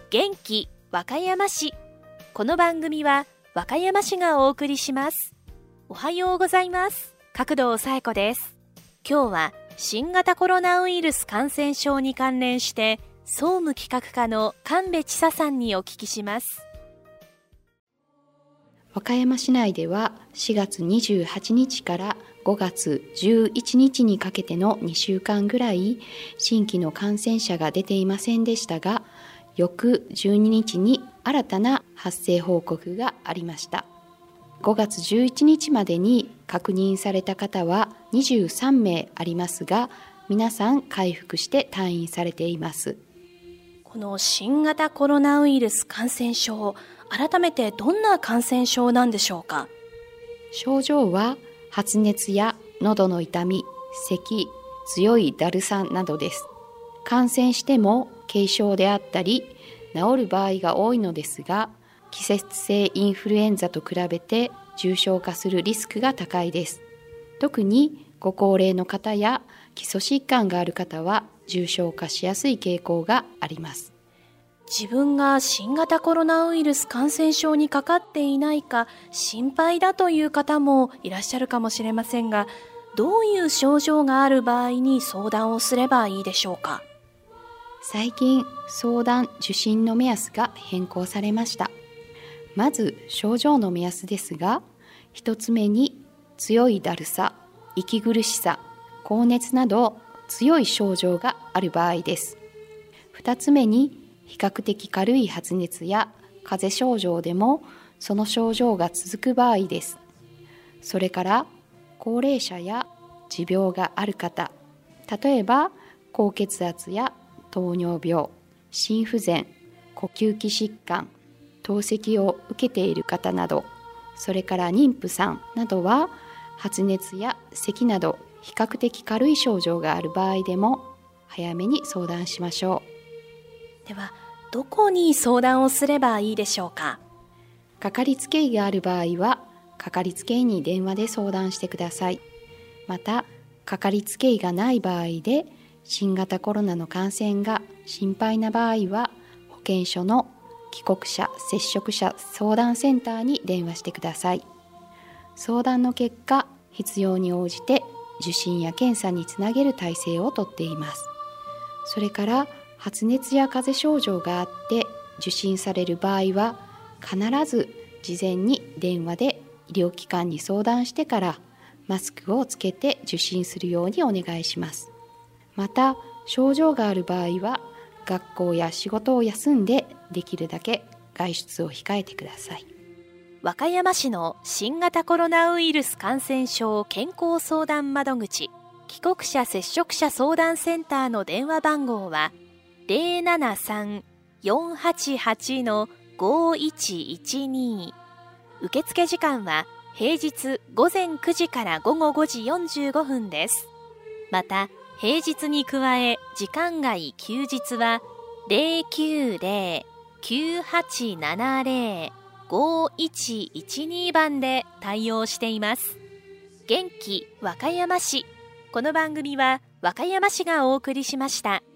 元気和歌山市。この番組は和歌山市がお送りします。おはようございます。角堂紗恵子です。今日は新型コロナウイルス感染症に関連して総務企画課の神戸千佐さんにお聞きします。 和歌山市内では4月28日から5月11日にかけての2週間ぐらい新規の感染者が出ていませんでしたが、翌12日に新たな発生報告がありました。5月11日までに確認された方は23名ありますが、皆さん回復して退院されています。 この新型コロナウイルス感染症、改めてどんな感染症なんでしょうか？ 症状は発熱や喉の痛み、咳、強いだるさなどです。感染しても軽症であったり治る場合が多いのですが、季節性インフルエンザと比べて重症化するリスクが高いです。特にご高齢の方や基礎疾患がある方は重症化しやすい傾向があります。 自分が新型コロナウイルス感染症にかかっていないか心配だという方もいらっしゃるかもしれませんが、どういう症状がある場合に相談をすればいいでしょうか？ 最近相談・受診の目安が変更されました。まず症状の目安ですが、1つ目に強いだるさ、息苦しさ、高熱など強い症状がある場合です。2つ目に比較的軽い発熱や風邪症状でもその症状が続く場合です。それから高齢者や持病がある方、例えば高血圧や糖尿病、心不全、呼吸器疾患、透析を受けている方など、それから妊婦さんなどは発熱や咳など比較的軽い症状がある場合でも早めに相談しましょう。 では、どこに相談をすればいいでしょうか？ かかりつけ医がある場合はかかりつけ医に電話で相談してください。またかかりつけ医がない場合で新型コロナの感染が心配な場合は保健所の帰国者接触者相談センターに電話してください。相談の結果、必要に応じて受診や検査につなげる体制をとっています。それから発熱や風邪症状があって受診される場合は必ず事前に電話で医療機関に相談してからマスクをつけて受診するようにお願いします。また症状がある場合は学校や仕事を休んでできるだけ外出を控えてください。 和歌山市の新型コロナウイルス感染症健康相談窓口帰国者接触者相談センターの電話番号は 073-488-5112。 受付時間は平日午前9時から午後5時45分です。また平日に加え時間外休日は 090-9870-5112 番で対応しています。元気和歌山市。この番組は和歌山市がお送りしました。